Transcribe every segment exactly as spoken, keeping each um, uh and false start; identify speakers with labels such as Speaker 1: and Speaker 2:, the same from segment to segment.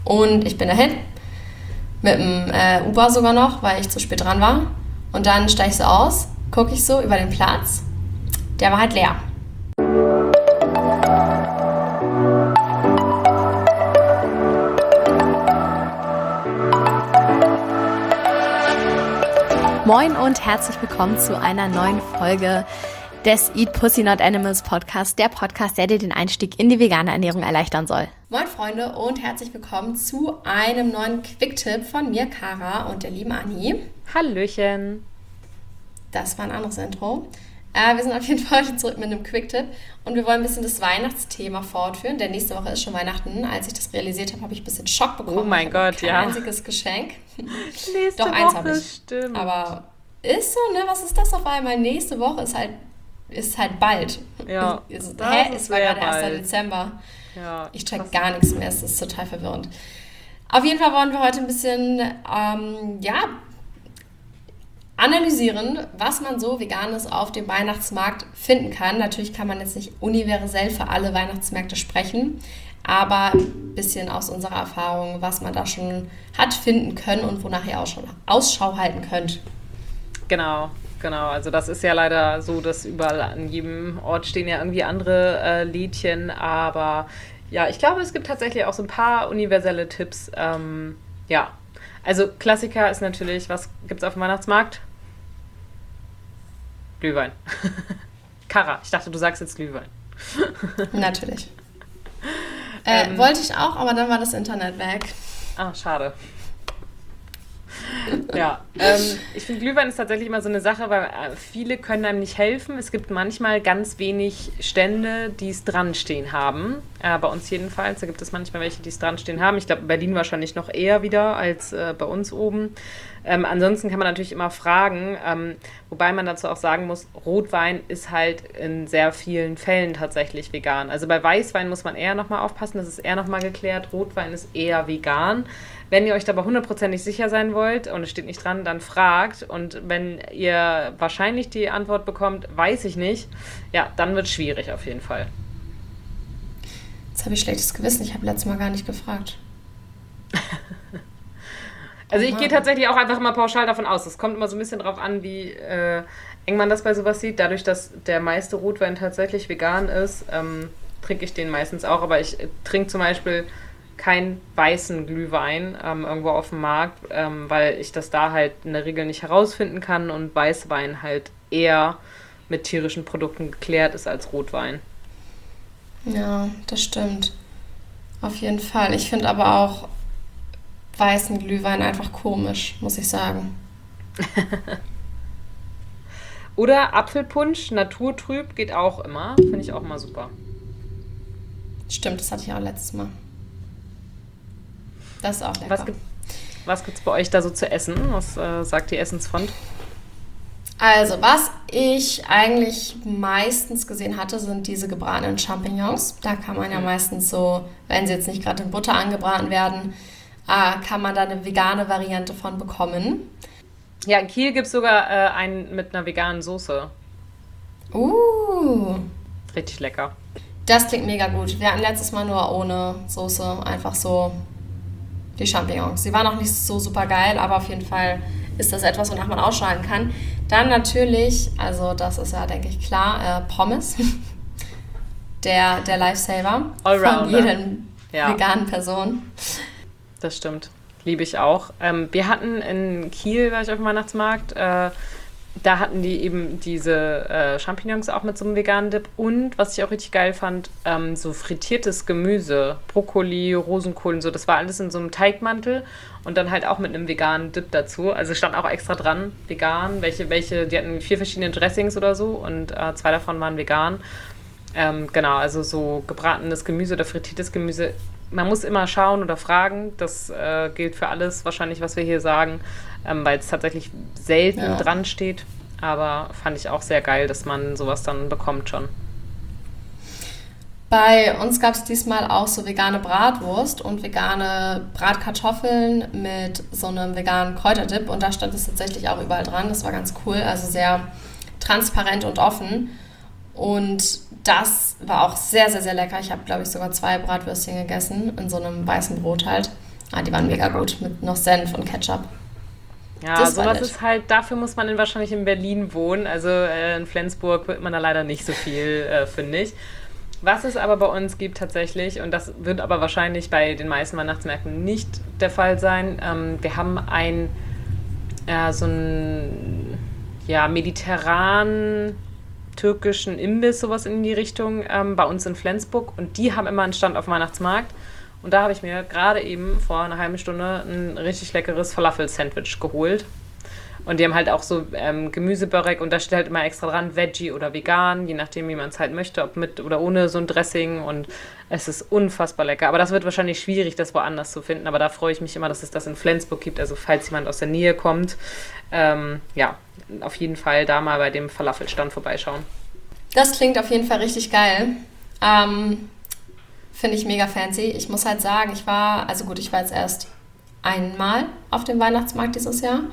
Speaker 1: Und ich bin dahin, mit dem äh, Uber sogar noch, weil ich zu spät dran war. Und dann steige ich so aus, gucke ich so über den Platz. Der war halt leer. Moin und herzlich willkommen zu einer neuen Folge des Eat Pussy Not Animals Podcast, der Podcast, der dir den Einstieg in die vegane Ernährung erleichtern soll. Moin Freunde und herzlich willkommen zu einem neuen Quick-Tipp von mir, Kara, und der lieben Anni.
Speaker 2: Hallöchen.
Speaker 1: Das war ein anderes Intro. Äh, wir sind auf jeden Fall zurück mit einem Quick-Tipp und wir wollen ein bisschen das Weihnachtsthema fortführen, denn nächste Woche ist schon Weihnachten. Als ich das realisiert habe, habe ich ein bisschen Schock bekommen.
Speaker 2: Oh mein Gott,
Speaker 1: kein
Speaker 2: ja.
Speaker 1: Kein einziges Geschenk.
Speaker 2: Nächste
Speaker 1: Doch, eins
Speaker 2: Woche,
Speaker 1: habe ich.
Speaker 2: Stimmt.
Speaker 1: Aber ist so, ne? Was ist das auf einmal? Nächste Woche ist halt, ist halt bald.
Speaker 2: Ja,
Speaker 1: ist,
Speaker 2: das
Speaker 1: hä?
Speaker 2: ist
Speaker 1: Es war
Speaker 2: sehr
Speaker 1: gerade erster
Speaker 2: bald.
Speaker 1: Dezember.
Speaker 2: Ja,
Speaker 1: Ich check
Speaker 2: krass.
Speaker 1: gar nichts mehr, es ist total verwirrend. Auf jeden Fall wollen wir heute ein bisschen, ähm, ja, analysieren, was man so Veganes auf dem Weihnachtsmarkt finden kann. Natürlich kann man jetzt nicht universell für alle Weihnachtsmärkte sprechen, aber ein bisschen aus unserer Erfahrung, was man da schon hat finden können und wonach ihr Ausschau, Ausschau halten könnt.
Speaker 2: Genau, genau. Also das ist ja leider so, dass überall an jedem Ort stehen ja irgendwie andere äh, Lädchen, aber ja, ich glaube, es gibt tatsächlich auch so ein paar universelle Tipps. Ähm, ja, also Klassiker ist natürlich, was gibt's auf dem Weihnachtsmarkt? Glühwein. Kara, ich dachte, du sagst jetzt Glühwein.
Speaker 1: Natürlich. Äh,
Speaker 2: Ähm.
Speaker 1: wollte ich auch, aber dann war das Internet weg.
Speaker 2: Ah, schade. Ja, ähm, ich finde, Glühwein ist tatsächlich immer so eine Sache, weil äh, viele können einem nicht helfen. Es gibt manchmal ganz wenig Stände, die es dran stehen haben. Äh, bei uns jedenfalls. Da gibt es manchmal welche, die es dran stehen haben. Ich glaube, in Berlin wahrscheinlich noch eher wieder als äh, bei uns oben. Ähm, ansonsten kann man natürlich immer fragen, ähm, wobei man dazu auch sagen muss, Rotwein ist halt in sehr vielen Fällen tatsächlich vegan. Also bei Weißwein muss man eher nochmal aufpassen, das ist eher nochmal geklärt. Rotwein ist eher vegan. Wenn ihr euch dabei hundertprozentig sicher sein wollt und es steht nicht dran, dann fragt. Und wenn ihr wahrscheinlich die Antwort bekommt, weiß ich nicht, ja, dann wird es schwierig auf jeden Fall.
Speaker 1: Jetzt habe ich schlechtes Gewissen, ich habe letztes Mal gar nicht gefragt.
Speaker 2: Also
Speaker 1: Oh
Speaker 2: ich gehe
Speaker 1: Mann.
Speaker 2: tatsächlich auch einfach mal pauschal davon aus. Es kommt immer so ein bisschen drauf an, wie äh, eng man das bei sowas sieht. Dadurch, dass der meiste Rotwein tatsächlich vegan ist, ähm, trinke ich den meistens auch. Aber ich äh, trinke zum Beispiel keinen weißen Glühwein ähm, irgendwo auf dem Markt, ähm, weil ich das da halt in der Regel nicht herausfinden kann und Weißwein halt eher mit tierischen Produkten geklärt ist als Rotwein.
Speaker 1: Ja, das stimmt. Auf jeden Fall. Ich finde aber auch weißen Glühwein einfach komisch, muss ich sagen.
Speaker 2: Oder Apfelpunsch, naturtrüb, geht auch immer. Finde ich auch immer super.
Speaker 1: Stimmt, das hatte ich auch letztes Mal. Das ist auch lecker.
Speaker 2: Was gibt was gibt's bei euch da so zu essen? Was äh, sagt die Essensfront?
Speaker 1: Also, was ich eigentlich meistens gesehen hatte, sind diese gebratenen Champignons. Da kann man ja meistens so, wenn sie jetzt nicht gerade in Butter angebraten werden, äh, kann man da eine vegane Variante von bekommen.
Speaker 2: Ja, in Kiel gibt es sogar äh, einen mit einer veganen Soße.
Speaker 1: Uh,
Speaker 2: Richtig lecker.
Speaker 1: das klingt mega gut. Wir hatten letztes Mal nur ohne Soße, einfach so die Champignons. Sie waren auch nicht so super geil, aber auf jeden Fall ist das etwas, wonach man ausschalten kann. Dann natürlich, also das ist ja, denke ich, klar, äh, Pommes. Der, der Lifesaver von
Speaker 2: Allrounder.
Speaker 1: jeder
Speaker 2: Ja.
Speaker 1: veganen Person.
Speaker 2: Das stimmt. Liebe ich auch. Ähm, wir hatten in Kiel, war ich auf dem Weihnachtsmarkt, äh, da hatten die eben diese äh, Champignons auch mit so einem veganen Dip und, was ich auch richtig geil fand, ähm, so frittiertes Gemüse, Brokkoli, Rosenkohl und so, das war alles in so einem Teigmantel und dann halt auch mit einem veganen Dip dazu. Also stand auch extra dran, vegan, welche, welche, die hatten vier verschiedene Dressings oder so und äh, zwei davon waren vegan. Ähm, genau, also so gebratenes Gemüse oder frittiertes Gemüse. Man muss immer schauen oder fragen. Das äh, gilt für alles wahrscheinlich, was wir hier sagen, ähm, weil es tatsächlich selten
Speaker 1: Ja.
Speaker 2: dran steht. Aber fand ich auch sehr geil, dass man sowas dann bekommt schon.
Speaker 1: Bei uns gab es diesmal auch so vegane Bratwurst und vegane Bratkartoffeln mit so einem veganen Kräuterdip. Und da stand es tatsächlich auch überall dran. Das war ganz cool, also sehr transparent und offen. Und das war auch sehr, sehr, sehr lecker. Ich habe, glaube ich, sogar zwei Bratwürstchen gegessen, in so einem weißen Brot halt. Ah, die waren mega gut mit noch Senf und Ketchup.
Speaker 2: Ja,
Speaker 1: Das war
Speaker 2: sowas
Speaker 1: nett.
Speaker 2: ist halt, dafür muss man in, wahrscheinlich in Berlin wohnen. Also äh, in Flensburg wird man da leider nicht so viel, äh, finde ich. Was es aber bei uns gibt tatsächlich, und das wird aber wahrscheinlich bei den meisten Weihnachtsmärkten nicht der Fall sein, ähm, wir haben ein, äh, so ein, ja, mediterran türkischen Imbiss, sowas in die Richtung, ähm, bei uns in Flensburg. Und die haben immer einen Stand auf dem Weihnachtsmarkt. Und da habe ich mir gerade eben vor einer halben Stunde ein richtig leckeres Falafel-Sandwich geholt. Und die haben halt auch so ähm, Gemüsebörek und da steht halt immer extra dran, Veggie oder vegan, je nachdem, wie man es halt möchte, ob mit oder ohne so ein Dressing. Und es ist unfassbar lecker. Aber das wird wahrscheinlich schwierig, das woanders zu finden. Aber da freue ich mich immer, dass es das in Flensburg gibt. Also falls jemand aus der Nähe kommt, ähm, ja, auf jeden Fall da mal bei dem Falafelstand vorbeischauen.
Speaker 1: Das klingt auf jeden Fall richtig geil. Ähm, Finde ich mega fancy. Ich muss halt sagen, ich war, also gut, ich war jetzt erst einmal auf dem Weihnachtsmarkt dieses Jahr.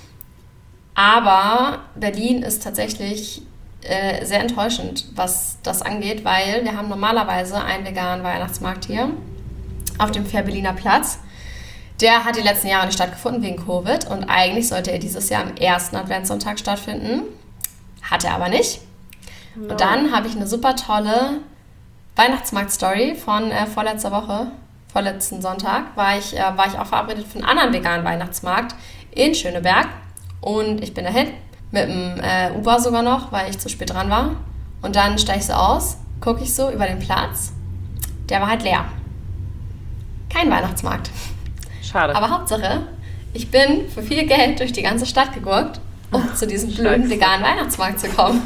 Speaker 1: Aber Berlin ist tatsächlich äh, sehr enttäuschend, was das angeht, weil wir haben normalerweise einen veganen Weihnachtsmarkt hier auf dem Fähr-Berliner Platz. Der hat die letzten Jahre nicht stattgefunden wegen Covid und eigentlich sollte er dieses Jahr am ersten Adventssonntag stattfinden. Hat er aber nicht.
Speaker 2: No.
Speaker 1: Und dann habe ich eine super tolle Weihnachtsmarkt-Story von äh, vorletzter Woche, vorletzten Sonntag, war ich, äh, war ich auch verabredet für einen anderen veganen Weihnachtsmarkt in Schöneberg. Und ich bin dahin, mit dem äh, Uber sogar noch, weil ich zu spät dran war. Und dann steige ich so aus, gucke ich so über den Platz. Der war halt leer. Kein Weihnachtsmarkt.
Speaker 2: Schade.
Speaker 1: Aber Hauptsache, ich bin für viel Geld durch die ganze Stadt gegurkt, um zu diesem blöden
Speaker 2: Scheiße.
Speaker 1: veganen Weihnachtsmarkt zu kommen.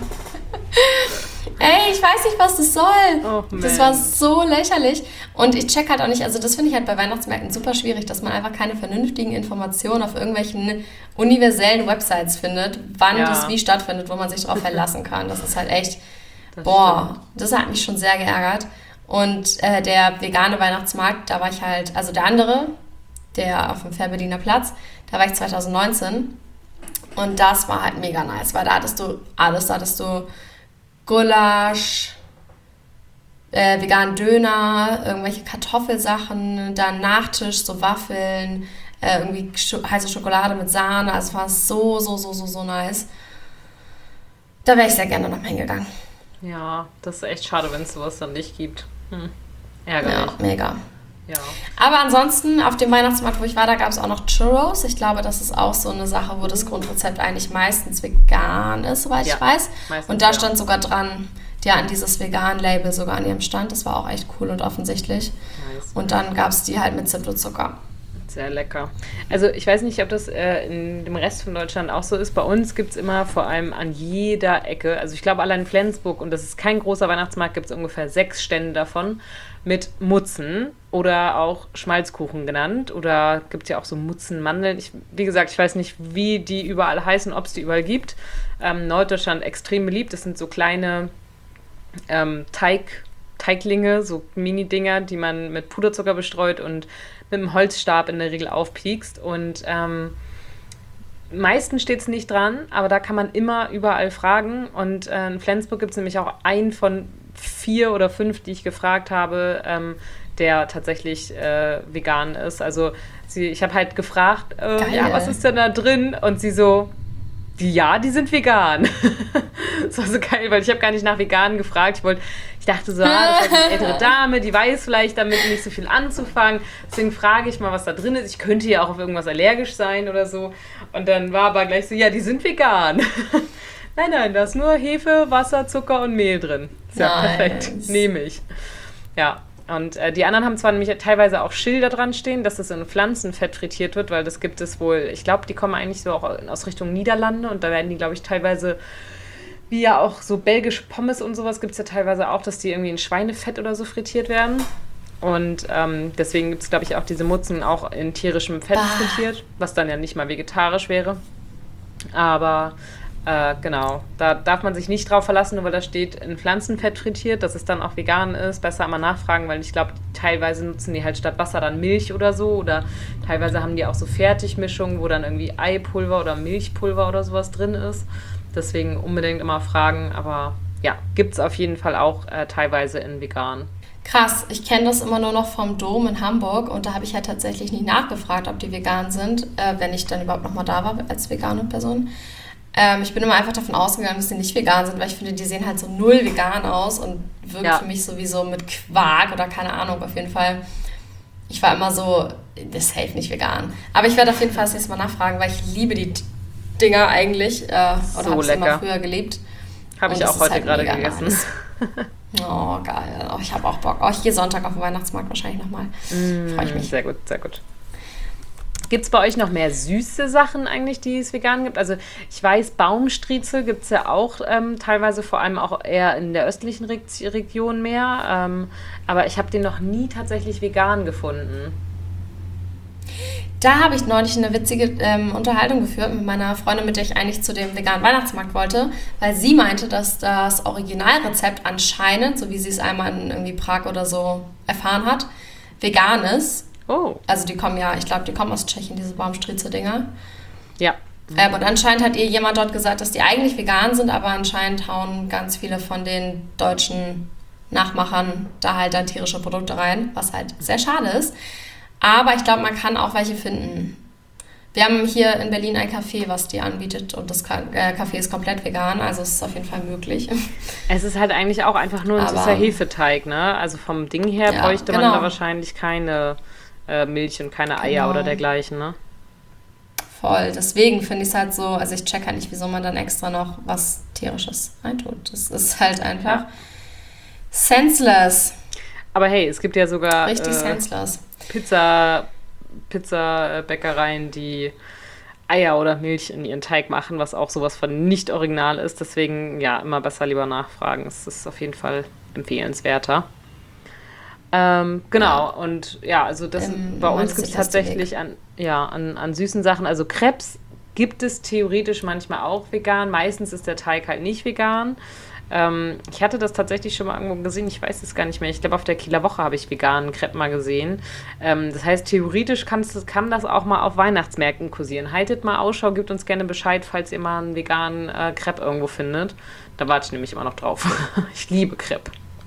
Speaker 1: Ey, ich weiß nicht, was das soll.
Speaker 2: Oh,
Speaker 1: das
Speaker 2: man.
Speaker 1: war so lächerlich. Und ich check halt auch nicht, also das finde ich halt bei Weihnachtsmärkten super schwierig, dass man einfach keine vernünftigen Informationen auf irgendwelchen universellen Websites findet, wann
Speaker 2: Ja.
Speaker 1: das wie stattfindet, wo man sich darauf verlassen kann. Das ist halt echt,
Speaker 2: Das
Speaker 1: boah,
Speaker 2: stimmt.
Speaker 1: das hat mich schon sehr geärgert. Und äh, der vegane Weihnachtsmarkt, da war ich halt, also der andere, der auf dem Fähr-Berliner Platz, da war ich zwanzig neunzehn. Und das war halt mega nice, weil da hattest du alles, da hattest du Gulasch, äh, veganen Döner, irgendwelche Kartoffelsachen, dann Nachtisch, so Waffeln, äh, irgendwie Scho- heiße Schokolade mit Sahne. Also es war so, so, so, so, so nice. Da wäre ich sehr gerne noch hingegangen.
Speaker 2: Ja, das ist echt schade, wenn es sowas dann nicht gibt. Hm. Ärgerlich.
Speaker 1: Ja, mega.
Speaker 2: Ja.
Speaker 1: Aber ansonsten, auf dem Weihnachtsmarkt, wo ich war, da gab es auch noch Churros. Ich glaube, das ist auch so eine Sache, wo das Grundrezept eigentlich meistens vegan ist, soweit
Speaker 2: Ja,
Speaker 1: ich weiß.
Speaker 2: meistens,
Speaker 1: Und da
Speaker 2: ja.
Speaker 1: stand sogar dran, die hatten dieses Vegan-Label sogar an ihrem Stand. Das war auch echt cool und offensichtlich.
Speaker 2: Nice.
Speaker 1: Und dann gab es die halt mit Zimt und Zucker.
Speaker 2: Sehr lecker. Also ich weiß nicht, ob das äh, in dem Rest von Deutschland auch so ist. Bei uns gibt es immer vor allem an jeder Ecke, also ich glaube allein in Flensburg, und das ist kein großer Weihnachtsmarkt, gibt es ungefähr sechs Stände davon mit Mutzen oder auch Schmalzkuchen genannt. Oder gibt es ja auch so Mutzenmandeln. Ich, wie gesagt, ich weiß nicht, wie die überall heißen, ob es die überall gibt. Ähm, Norddeutschland extrem beliebt. Das sind so kleine ähm, Teig, Teiglinge, so Mini-Dinger, die man mit Puderzucker bestreut und mit einem Holzstab in der Regel aufpiekst. Und ähm, meistens steht es nicht dran, aber da kann man immer überall fragen. Und äh, in Flensburg gibt es nämlich auch einen von vier oder fünf, die ich gefragt habe, ähm, der tatsächlich äh, vegan ist. Also sie, ich habe halt gefragt, äh,
Speaker 1: Geil.
Speaker 2: ja, was ist denn da drin? Und sie so, die, ja, die sind vegan. Das war so geil, weil ich habe gar nicht nach vegan gefragt. Ich wollte, ich dachte so, ah, das ist halt eine ältere Dame, die weiß vielleicht damit nicht so viel anzufangen. Deswegen frage ich mal, was da drin ist. Ich könnte ja auch auf irgendwas allergisch sein oder so. Und dann war aber gleich so, ja, die sind vegan. Nein, nein, da ist nur Hefe, Wasser, Zucker und Mehl drin. Ist ja
Speaker 1: Nice.
Speaker 2: perfekt, nehme ich. Ja, und äh, die anderen haben zwar nämlich teilweise auch Schilder dran stehen, dass das in Pflanzenfett frittiert wird, weil das gibt es wohl, ich glaube, die kommen eigentlich so auch aus Richtung Niederlande und da werden die, glaube ich, teilweise, wie ja auch so belgische Pommes und sowas, gibt es ja teilweise auch, dass die irgendwie in Schweinefett oder so frittiert werden. Und ähm, deswegen gibt es, glaube ich, auch diese Mutzen auch in tierischem Fett
Speaker 1: Bah.
Speaker 2: frittiert, was dann ja nicht mal vegetarisch wäre. Aber äh, genau, da darf man sich nicht drauf verlassen, nur weil da steht in Pflanzenfett frittiert, dass es dann auch vegan ist. Besser einmal nachfragen, weil ich glaube, teilweise nutzen die halt statt Wasser dann Milch oder so. Oder teilweise haben die auch so Fertigmischungen, wo dann irgendwie Eipulver oder Milchpulver oder sowas drin ist. Deswegen unbedingt immer fragen. Aber ja, gibt es auf jeden Fall auch äh, teilweise in vegan.
Speaker 1: Krass, ich kenne das immer nur noch vom Dom in Hamburg und da habe ich halt tatsächlich nicht nachgefragt, ob die vegan sind, äh, wenn ich dann überhaupt nochmal da war als vegane Person. Ähm, ich bin immer einfach davon ausgegangen, dass die nicht vegan sind, weil ich finde, die sehen halt so null vegan aus und wirken
Speaker 2: Ja.
Speaker 1: für mich sowieso mit Quark oder keine Ahnung, auf jeden Fall. Ich war immer so, das ist safe nicht vegan. Aber ich werde auf jeden Fall das nächste Mal nachfragen, weil ich liebe die T- Dinger eigentlich. Äh, oder
Speaker 2: So
Speaker 1: habe es immer
Speaker 2: lecker.
Speaker 1: früher geliebt.
Speaker 2: Habe ich
Speaker 1: Und
Speaker 2: auch
Speaker 1: es ist
Speaker 2: heute
Speaker 1: halt
Speaker 2: gerade
Speaker 1: mega
Speaker 2: gegessen.
Speaker 1: nice. Oh, geil. Oh, ich habe auch Bock. Oh, ich gehe Sonntag auf den Weihnachtsmarkt wahrscheinlich nochmal. Freue ich mich.
Speaker 2: Sehr gut, sehr gut. Gibt es bei euch noch mehr süße Sachen eigentlich, die es vegan gibt? Also ich weiß, Baumstriezel gibt es ja auch ähm, teilweise, vor allem auch eher in der östlichen Re- Region mehr. Ähm, aber ich habe den noch nie tatsächlich vegan gefunden.
Speaker 1: Da habe ich neulich eine witzige ähm, Unterhaltung geführt mit meiner Freundin, mit der ich eigentlich zu dem veganen Weihnachtsmarkt wollte, weil sie meinte, dass das Originalrezept anscheinend, so wie sie es einmal in irgendwie Prag oder so erfahren hat, vegan ist.
Speaker 2: Oh,
Speaker 1: Also die kommen ja, ich glaube, die kommen aus Tschechien, diese Baumstriezel-Dinger.
Speaker 2: ja.
Speaker 1: Ähm, und anscheinend hat ihr jemand dort gesagt, dass die eigentlich vegan sind, aber anscheinend hauen ganz viele von den deutschen Nachmachern da halt dann tierische Produkte rein, was halt sehr schade ist. Aber ich glaube, man kann auch welche finden. Wir haben hier in Berlin ein Café, was die anbietet und das Ka- äh, Café ist komplett vegan, also es ist auf jeden Fall möglich.
Speaker 2: Es ist halt eigentlich auch einfach nur ein
Speaker 1: Aber-
Speaker 2: süßer Hefeteig, ne? Also vom Ding her
Speaker 1: Ja,
Speaker 2: bräuchte man
Speaker 1: genau.
Speaker 2: da wahrscheinlich keine äh, Milch und keine Eier
Speaker 1: Genau.
Speaker 2: oder dergleichen, ne?
Speaker 1: Voll. Deswegen finde ich es halt so, also ich check halt nicht, wieso man dann extra noch was Tierisches reintut. Das ist halt einfach
Speaker 2: Ja.
Speaker 1: senseless.
Speaker 2: Aber hey, es gibt ja sogar
Speaker 1: Richtig
Speaker 2: äh,
Speaker 1: senseless.
Speaker 2: Pizza, Pizza-Bäckereien, die Eier oder Milch in ihren Teig machen, was auch sowas von nicht original ist. Deswegen, ja, immer besser lieber nachfragen. Es ist auf jeden Fall empfehlenswerter. Ähm, genau,
Speaker 1: Ja.
Speaker 2: und ja, also das
Speaker 1: Ähm,
Speaker 2: bei uns
Speaker 1: meinst
Speaker 2: gibt es
Speaker 1: du, das ist der
Speaker 2: tatsächlich an, ja, an, an süßen Sachen, also Crepes gibt es theoretisch manchmal auch vegan. Meistens ist der Teig halt nicht vegan. Ähm, ich hatte das tatsächlich schon mal irgendwo gesehen, ich weiß es gar nicht mehr. Ich glaube, auf der Kieler Woche habe ich veganen Crepe mal gesehen. Ähm, das heißt, theoretisch kann's, kann das auch mal auf Weihnachtsmärkten kursieren. Haltet mal Ausschau, gebt uns gerne Bescheid, falls ihr mal einen veganen äh, Crepe irgendwo findet. Da warte ich nämlich immer noch drauf. Ich liebe Crepe.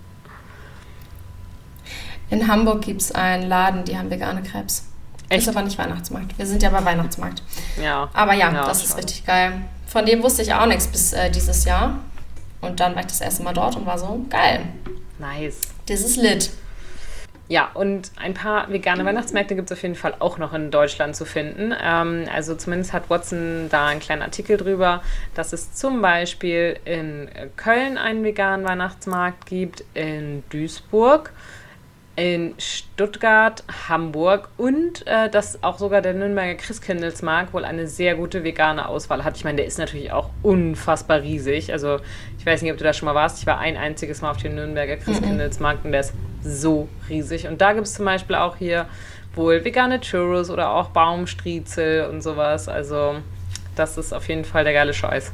Speaker 1: In Hamburg gibt es einen Laden, die haben vegane Crepes.
Speaker 2: Echt?
Speaker 1: Ist aber nicht Weihnachtsmarkt. Wir sind ja bei Weihnachtsmarkt.
Speaker 2: Ja.
Speaker 1: Aber ja,
Speaker 2: Ja,
Speaker 1: das ist
Speaker 2: schade.
Speaker 1: richtig geil. Von dem wusste ich auch nichts bis äh, dieses Jahr. Und dann war ich das erste Mal dort und war so, geil,
Speaker 2: Nice.
Speaker 1: das ist lit.
Speaker 2: Ja, und ein paar vegane Weihnachtsmärkte gibt es auf jeden Fall auch noch in Deutschland zu finden. Ähm, also zumindest hat Watson da einen kleinen Artikel drüber, dass es zum Beispiel in Köln einen veganen Weihnachtsmarkt gibt, in Duisburg, in Stuttgart, Hamburg und äh, dass auch sogar der Nürnberger Christkindlesmarkt wohl eine sehr gute vegane Auswahl hat. Ich meine, der ist natürlich auch unfassbar riesig. Also ich weiß nicht, ob du da schon mal warst. Ich war ein einziges Mal auf dem Nürnberger Christkindlesmarkt und der ist so riesig. Und da gibt es zum Beispiel auch hier wohl vegane Churros oder auch Baumstriezel und sowas. Also das ist auf jeden Fall der geile Scheiß.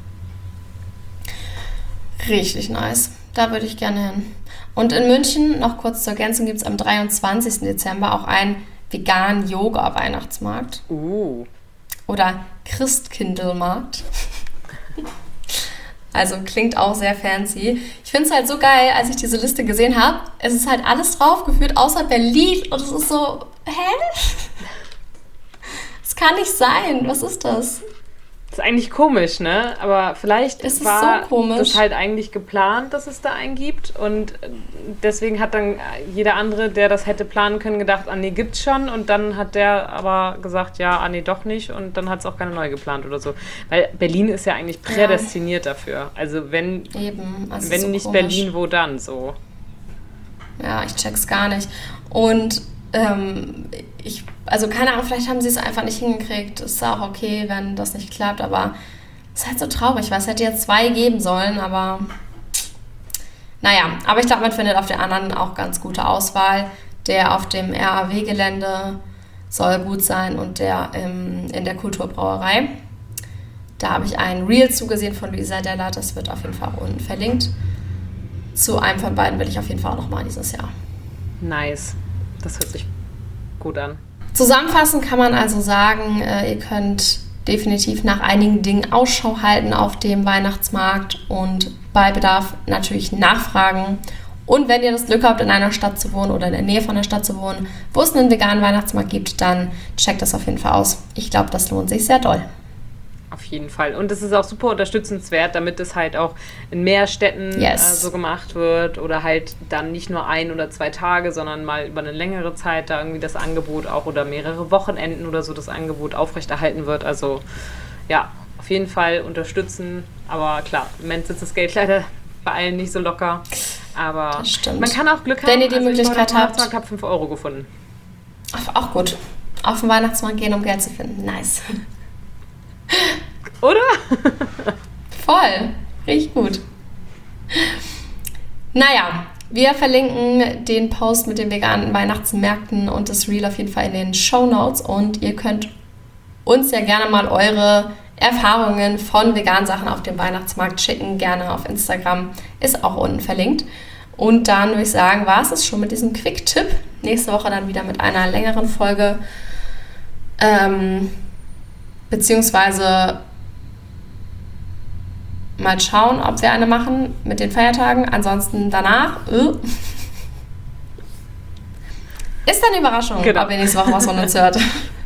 Speaker 1: Richtig nice. Da würde ich gerne hin. Und in München, noch kurz zur Ergänzung, gibt es am dreiundzwanzigsten Dezember auch einen veganen Yoga-Weihnachtsmarkt.
Speaker 2: Uh.
Speaker 1: Oder Christkindlmarkt. Also klingt auch sehr fancy. Ich finde es halt so geil, als ich diese Liste gesehen habe. Es ist halt alles draufgeführt, außer Berlin. Und es ist so, hä? Das kann nicht sein. Was ist das?
Speaker 2: Das ist eigentlich komisch, ne? Aber vielleicht
Speaker 1: Es ist
Speaker 2: war
Speaker 1: so komisch.
Speaker 2: das halt eigentlich geplant, dass es da einen gibt. Und deswegen hat dann jeder andere, der das hätte planen können, gedacht, ah nee, gibt's schon. Und dann hat der aber gesagt, ja, ah nee, doch nicht. Und dann hat es auch keine neu geplant oder so. Weil Berlin ist ja eigentlich prädestiniert dafür. Also wenn,
Speaker 1: Eben. Also
Speaker 2: wenn
Speaker 1: so
Speaker 2: nicht
Speaker 1: komisch.
Speaker 2: Berlin, wo dann so?
Speaker 1: Ja, ich check's gar nicht. Und ähm, ich, also keine Ahnung, vielleicht haben sie es einfach nicht hingekriegt. Ist auch okay, wenn das nicht klappt, aber es ist halt so traurig, weil es hätte jetzt zwei geben sollen, aber naja, aber ich glaube, man findet auf den anderen auch ganz gute Auswahl. Der auf dem R A W-Gelände soll gut sein und der im, in der Kulturbrauerei. Da habe ich ein Reel zugesehen von Luisa Della, das wird auf jeden Fall auch unten verlinkt. Zu einem von beiden will ich auf jeden Fall auch nochmal dieses Jahr.
Speaker 2: Nice. Das hört sich gut an.
Speaker 1: Zusammenfassend kann man also sagen, äh, ihr könnt definitiv nach einigen Dingen Ausschau halten auf dem Weihnachtsmarkt und bei Bedarf natürlich nachfragen Und wenn ihr das Glück habt, in einer Stadt zu wohnen oder in der Nähe von der Stadt zu wohnen, wo es einen veganen Weihnachtsmarkt gibt, dann checkt das auf jeden Fall aus. Ich glaube, das lohnt sich sehr doll.
Speaker 2: Auf jeden Fall. Und es ist auch super unterstützenswert, damit es halt auch in mehr Städten
Speaker 1: yes.
Speaker 2: äh, so gemacht wird oder halt dann nicht nur ein oder zwei Tage, sondern mal über eine längere Zeit da irgendwie das Angebot auch oder mehrere Wochenenden oder so das Angebot aufrechterhalten wird. Also ja, auf jeden Fall unterstützen. Aber klar, im Moment sitzt das Geld leider bei allen nicht so locker. Aber man kann auch Glück haben.
Speaker 1: Wenn ihr die
Speaker 2: also
Speaker 1: Möglichkeit
Speaker 2: ich
Speaker 1: habt.
Speaker 2: Ich habe fünf Euro gefunden.
Speaker 1: Ach, auch gut. Auf den Weihnachtsmarkt gehen, um Geld zu finden. Nice.
Speaker 2: Oder?
Speaker 1: Voll. Richtig gut. Naja, wir verlinken den Post mit den veganen Weihnachtsmärkten und das Reel auf jeden Fall in den Shownotes. Und ihr könnt uns ja gerne mal eure Erfahrungen von veganen Sachen auf dem Weihnachtsmarkt schicken, gerne auf Instagram, ist auch unten verlinkt. Und dann würde ich sagen, war es es schon mit diesem Quick-Tipp. Nächste Woche dann wieder mit einer längeren Folge, ähm, beziehungsweise mal schauen, ob wir eine machen mit den Feiertagen. Ansonsten danach äh, ist eine Überraschung,
Speaker 2: genau.
Speaker 1: ob ihr nächste Woche was von uns hört.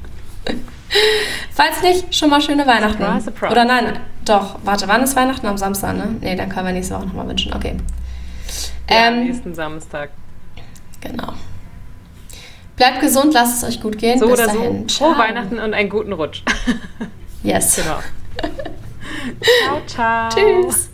Speaker 1: Falls nicht, schon mal schöne Weihnachten.
Speaker 2: Surprise, surprise.
Speaker 1: Oder nein, doch, warte, wann ist Weihnachten? Am Samstag, ne? Ne, dann können wir nächste Woche nochmal wünschen. Okay.
Speaker 2: Ja,
Speaker 1: ähm,
Speaker 2: nächsten Samstag.
Speaker 1: Genau. Bleibt gesund, lasst es euch gut gehen.
Speaker 2: So
Speaker 1: Bis
Speaker 2: oder
Speaker 1: dahin.
Speaker 2: so.
Speaker 1: Ciao.
Speaker 2: Frohe Weihnachten und einen guten Rutsch.
Speaker 1: Yes.
Speaker 2: Genau. Ciao, ciao.
Speaker 1: Tschüss.